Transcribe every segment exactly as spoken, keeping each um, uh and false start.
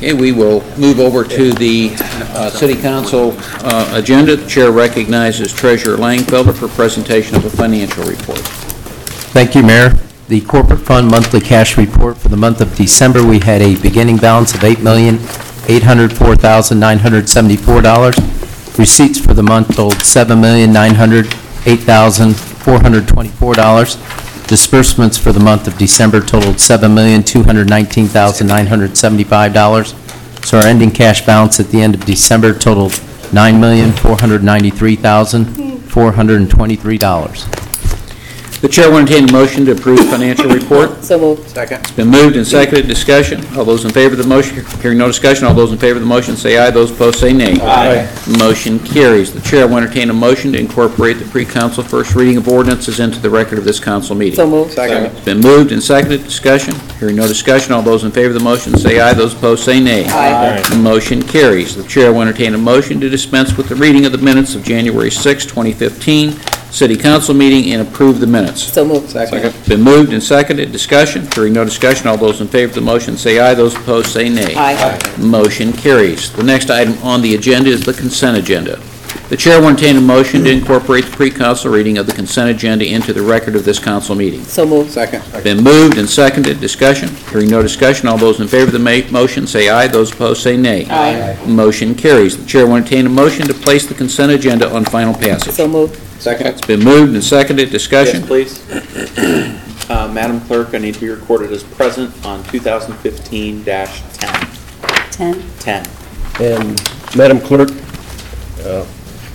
Okay, we will move over to the uh, City Council uh, agenda. The Chair recognizes Treasurer Langfelder for presentation of a financial report. Thank you, Mayor. The Corporate Fund Monthly Cash Report for the month of December, we had a beginning balance of eight million eight hundred four thousand nine hundred seventy-four dollars. Receipts for the month totaled seven million nine hundred eight thousand four hundred twenty-four dollars. Disbursements for the month of December totaled seven million two hundred nineteen thousand nine hundred seventy-five dollars. So our ending cash balance at the end of December totaled nine million four hundred ninety-three thousand four hundred twenty-three dollars. The Chair will entertain a motion to approve financial report. So moved. Second. It's been moved and seconded. Discussion. All those in favor of the motion, hearing no discussion, all those in favor of the motion say aye. Those opposed say nay. Aye. Motion carries. The Chair will entertain a motion to incorporate the pre-council first reading of ordinances into the record of this council meeting. So moved. Second. It's been moved and seconded. Discussion. Hearing no discussion, all those in favor of the motion say aye. Those opposed say nay. Aye. The motion carries. The Chair will entertain a motion to dispense with the reading of the minutes of January sixth, twenty fifteen, City Council meeting and approve the minutes. So moved. Second. It's been moved and seconded. Discussion. Hearing no discussion, all those in favor of the motion say aye. Those opposed say nay. Aye. Motion carries. The next item on the agenda is the consent agenda. The Chair will entertain a motion to incorporate the pre-council reading of the consent agenda into the record of this council meeting. So moved. Second. Been moved and seconded. Discussion. Hearing no discussion, all those in favor of the ma- motion say aye. Those opposed say nay. Aye. Motion carries. The Chair will entertain a motion to place the consent agenda on final passage. So moved. Second. It's been moved and seconded. Discussion. Yes, please. Uh, Madam Clerk, I need to be recorded as present on two thousand fifteen dash ten. Ten. ten. And Madam Clerk, uh,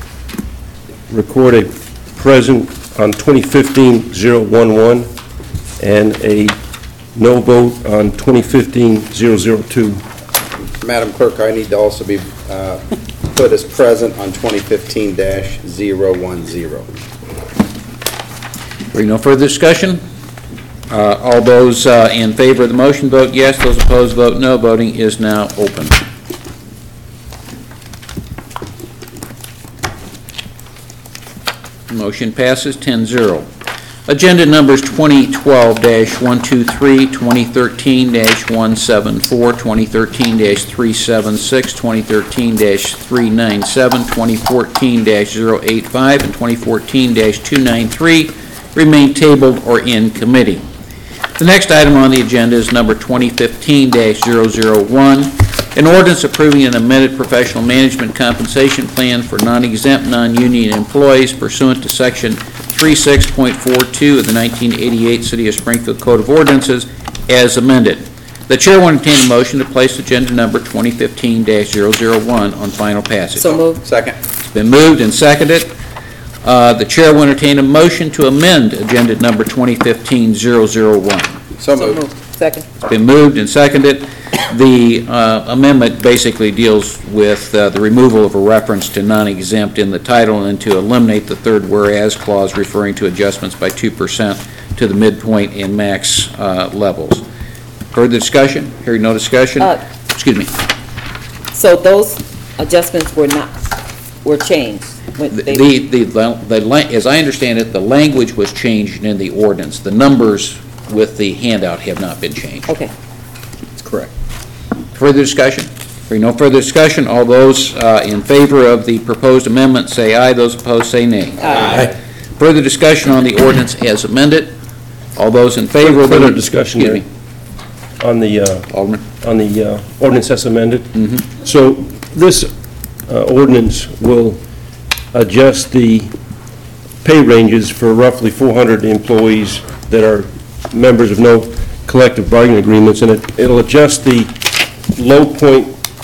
record a present on twenty fifteen oh eleven and a no vote on twenty fifteen oh oh two. Madam Clerk, I need to also be uh, put as present on twenty fifteen dash zero one zero. Hearing no further discussion, uh, all those uh, in favor of the motion vote yes. Those opposed vote no. Voting is now open. Motion passes ten zero. Agenda numbers twenty twelve dash one two three, twenty thirteen dash one seven four, twenty thirteen dash three seven six, twenty thirteen dash three nine seven, twenty fourteen dash zero eight five, and twenty fourteen dash two nine three remain tabled or in committee. The next item on the agenda is number twenty fifteen dash zero zero one, an ordinance approving an amended professional management compensation plan for non-exempt, non-union employees pursuant to Section thirty-six point four two of the nineteen eighty-eight City of Springfield Code of Ordinances as amended. The Chair will entertain a motion to place agenda number twenty fifteen dash zero zero one on final passage. So moved. Second. It's been moved and seconded. Uh, the Chair will entertain a motion to amend agenda number twenty fifteen dash zero zero one. So So moved. moved. Second. It's been moved and seconded. The uh, amendment basically deals with uh, the removal of a reference to non-exempt in the title and to eliminate the third whereas clause referring to adjustments by two percent to the midpoint and max uh, levels. Further discussion? Hearing no discussion? Uh, Excuse me. So those adjustments were not, were changed? when The, they- the, the, the la- as I understand it, the language was changed in the ordinance. The numbers with the handout have not been changed. Okay. That's correct. Further discussion? Hearing no further discussion, all those uh, in favor of the proposed amendment say aye. Those opposed say nay. Aye. Further discussion on the ordinance as amended. All those in favor of the... Further discussion Excuse there. me, On the, uh, Alderman. on the uh, ordinance as amended. Mm-hmm. So this uh, ordinance will adjust the pay ranges for roughly four hundred employees that are members of no collective bargaining agreements, and it, it'll adjust the low point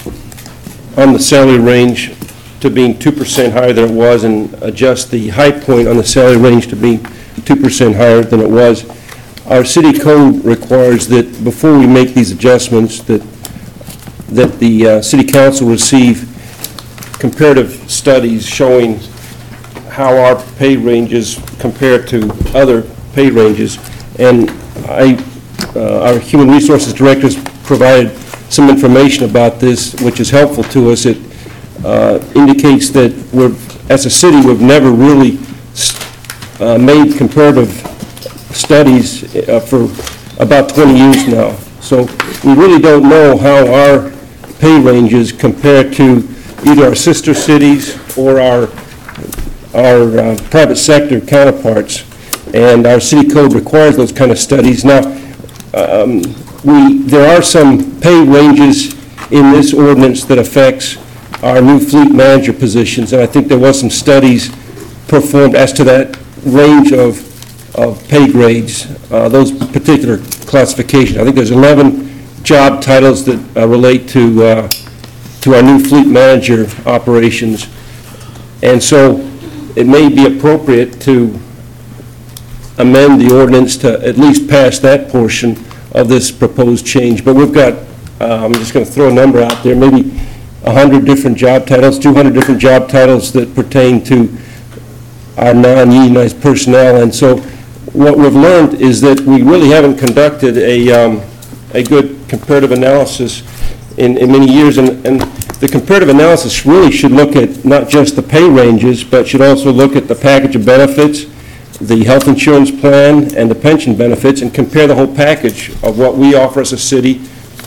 on the salary range to being two percent higher than it was, and adjust the high point on the salary range to be two percent higher than it was. Our city code requires that before we make these adjustments, that that the uh, city council receive comparative studies showing how our pay ranges compare to other pay ranges. And I, uh, our Human Resources Director has provided some information about this, which is helpful to us. It uh, indicates that we're, as a city, we've never really uh, made comparative studies uh, for about twenty years now. So we really don't know how our pay ranges compared to either our sister cities or our, our uh, private sector counterparts. And our city code requires those kind of studies. Now, um, we, there are some pay ranges in this ordinance that affects our new fleet manager positions, and I think there was some studies performed as to that range of, of pay grades, uh, those particular classifications. I think there's eleven job titles that uh, relate to, uh, to our new fleet manager operations. And so it may be appropriate to amend the ordinance to at least pass that portion of this proposed change. But we've got, uh, I'm just going to throw a number out there, maybe one hundred different job titles, two hundred different job titles that pertain to our non-unionized personnel. And so what we've learned is that we really haven't conducted a, um, a good comparative analysis in, in many years. And, and the comparative analysis really should look at not just the pay ranges, but should also look at the package of benefits, the health insurance plan, and the pension benefits, and compare the whole package of what we offer as a city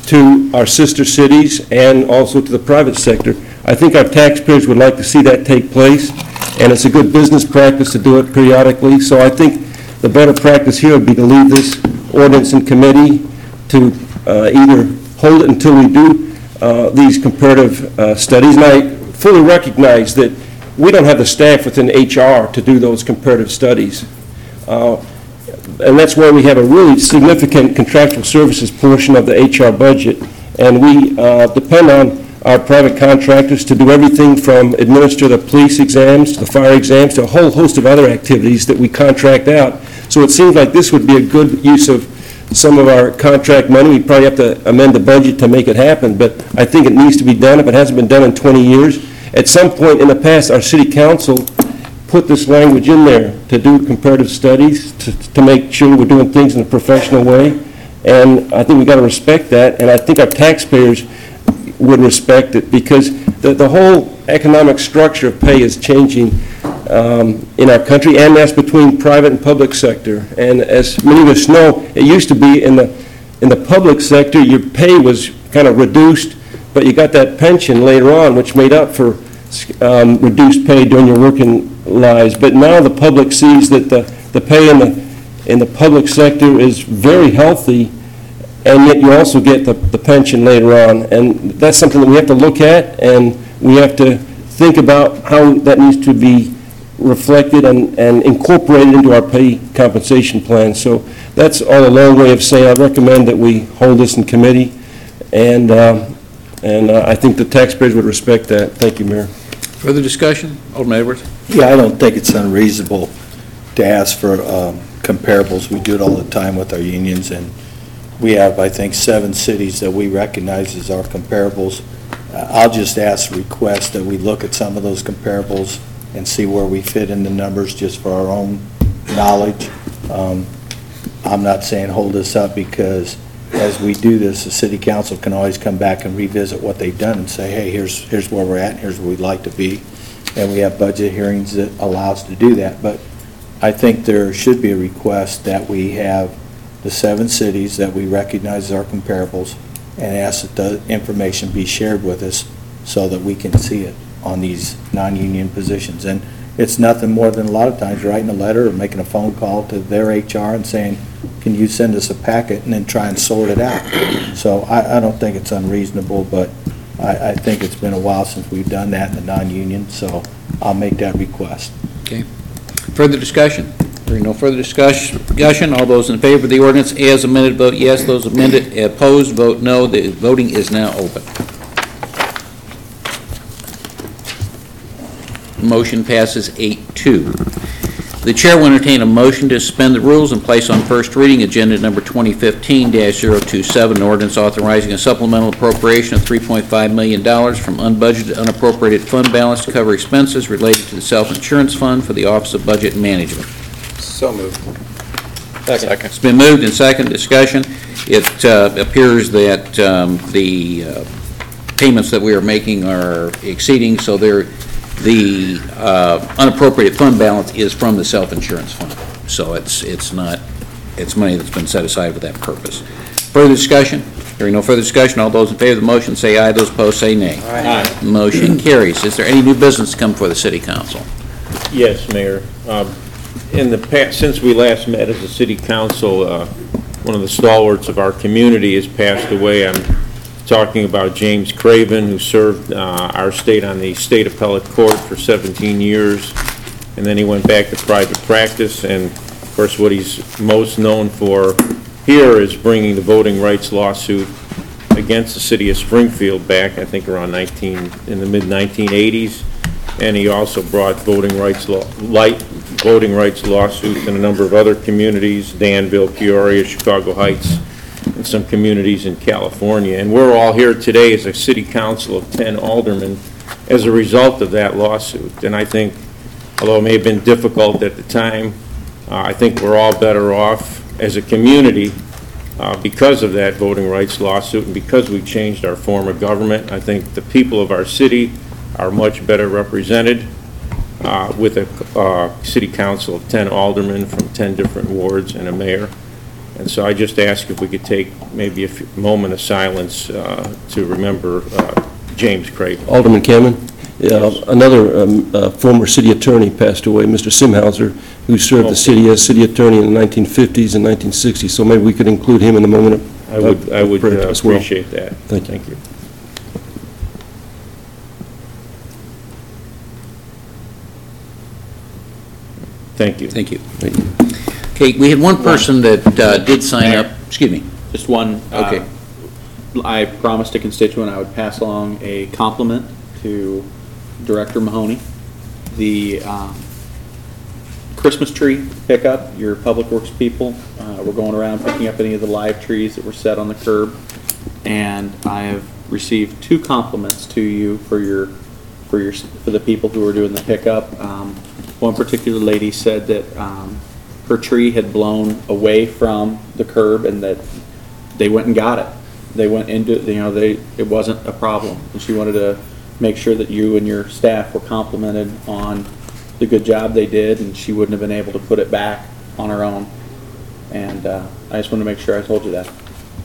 to our sister cities and also to the private sector. I think our taxpayers would like to see that take place, and it's a good business practice to do it periodically. So I think the better practice here would be to leave this ordinance in committee to uh, either hold it until we do uh, these comparative uh, studies. And I fully recognize that we don't have the staff within H R to do those comparative studies. Uh, and that's where we have a really significant contractual services portion of the H R budget. And we uh, depend on our private contractors to do everything from administer the police exams to the fire exams to a whole host of other activities that we contract out. So it seems like this would be a good use of some of our contract money. We'd probably have to amend the budget to make it happen, but I think it needs to be done if it hasn't been done in twenty years. At some point in the past, our city council put this language in there to do comparative studies, to, to make sure we're doing things in a professional way. And I think we've got to respect that, and I think our taxpayers would respect it, because the, the whole economic structure of pay is changing um, in our country, and that's between private and public sector. And as many of us know, it used to be in the, in the public sector, your pay was kind of reduced, but you got that pension later on, which made up for um, reduced pay during your working lives. But now the public sees that the, the pay in the, in the public sector is very healthy, and yet you also get the, the pension later on. And that's something that we have to look at, and we have to think about how that needs to be reflected and, and incorporated into our pay compensation plan. So that's all a long way of saying I recommend that we hold this in committee, and uh, and uh, I think the taxpayers would respect that. Thank you, Mayor. Further discussion? Alderman Edwards? Yeah, I don't think it's unreasonable to ask for um, comparables. We do it all the time with our unions, and we have, I think, seven cities that we recognize as our comparables. Uh, I'll just ask, request that we look at some of those comparables and see where we fit in the numbers just for our own knowledge. Um, I'm not saying hold this up, because as we do this, the city council can always come back and revisit what they've done and say, hey, here's here's where we're at, and here's where we'd like to be. And we have budget hearings that allow us to do that. But I think there should be a request that we have the seven cities that we recognize as our comparables, and ask that the information be shared with us so that we can see it on these non-union positions. And it's nothing more than a lot of times writing a letter or making a phone call to their H R and saying, can you send us a packet, and then try and sort it out. So I, I don't think it's unreasonable, but I, I think it's been a while since we've done that in the non-union, so I'll make that request. Okay. Further discussion? Hearing no further discussion, all those in favor of the ordinance as amended, vote yes. Those amended, opposed, vote no. The voting is now open. Motion passes eight two. The chair will entertain a motion to suspend the rules and place on first reading agenda number twenty fifteen dash zero two seven, an ordinance authorizing a supplemental appropriation of three point five million dollars from unbudgeted unappropriated fund balance to cover expenses related to the self-insurance fund for the Office of Budget Management. So moved. Second. It's been moved and second. Discussion. It uh, appears that um, the uh, payments that we are making are exceeding, so they're the uh, unappropriated fund balance is from the self-insurance fund. So it's it's not, it's money that's been set aside for that purpose. Further discussion? Hearing no further discussion, all those in favor of the motion say aye, those opposed say nay. Aye. Motion carries. Is there any new business to come before the city council? Yes, Mayor. Um, In the past, since we last met as a city council, uh, one of the stalwarts of our community has passed away. I'm talking about James Craven, who served uh, our state on the state appellate court for seventeen years, and then he went back to private practice. And of course, what he's most known for here is bringing the voting rights lawsuit against the city of Springfield back, I think, around nineteen in the mid nineteen eighties. And he also brought voting rights law, light voting rights lawsuits in a number of other communities, Danville, Peoria, Chicago Heights, and some communities in California. And we're all here today as a city council of ten aldermen as a result of that lawsuit. And I think, although it may have been difficult at the time, uh, I think we're all better off as a community uh, because of that voting rights lawsuit and because we changed our form of government. I think the people of our city are much better represented uh, with a uh, city council of ten aldermen from ten different wards and a mayor. And so I just ask if we could take maybe a few, moment of silence uh, to remember uh, James Craven. Alderman Cameron, uh, another um, uh, former city attorney passed away, Mister Simhauser, who served the city as city attorney in the nineteen fifties and nineteen sixties. So maybe we could include him in the moment of I would, I would prayer uh, as well. appreciate that. Thank you. Thank you. Thank you. Thank you. Thank you. Okay, we had one person that uh, did sign up, excuse me. Just one. uh, Okay. I promised a constituent I would pass along a compliment to Director Mahoney. The um, Christmas tree pickup, your Public Works people, uh, we're going around picking up any of the live trees that were set on the curb. And I have received two compliments to you for your, for your, for the people who are doing the pickup. Um, One particular lady said that um, her tree had blown away from the curb and that they went and got it. They went into, you know, they, it wasn't a problem. And she wanted to make sure that you and your staff were complimented on the good job they did, and she wouldn't have been able to put it back on her own. And uh, I just wanted to make sure I told you that.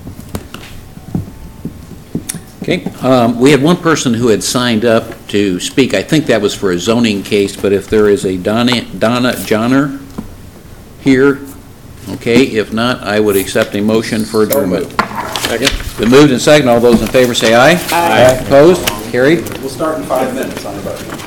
Okay, um, we had one person who had signed up to speak. I think that was for a zoning case, but if there is a Donna, Donna Johnner here, okay, if not, I would accept a motion for adjournment. Second. Been moved and seconded. All those in favor say aye. Aye. Opposed? Carried. We'll start in five minutes on the budget.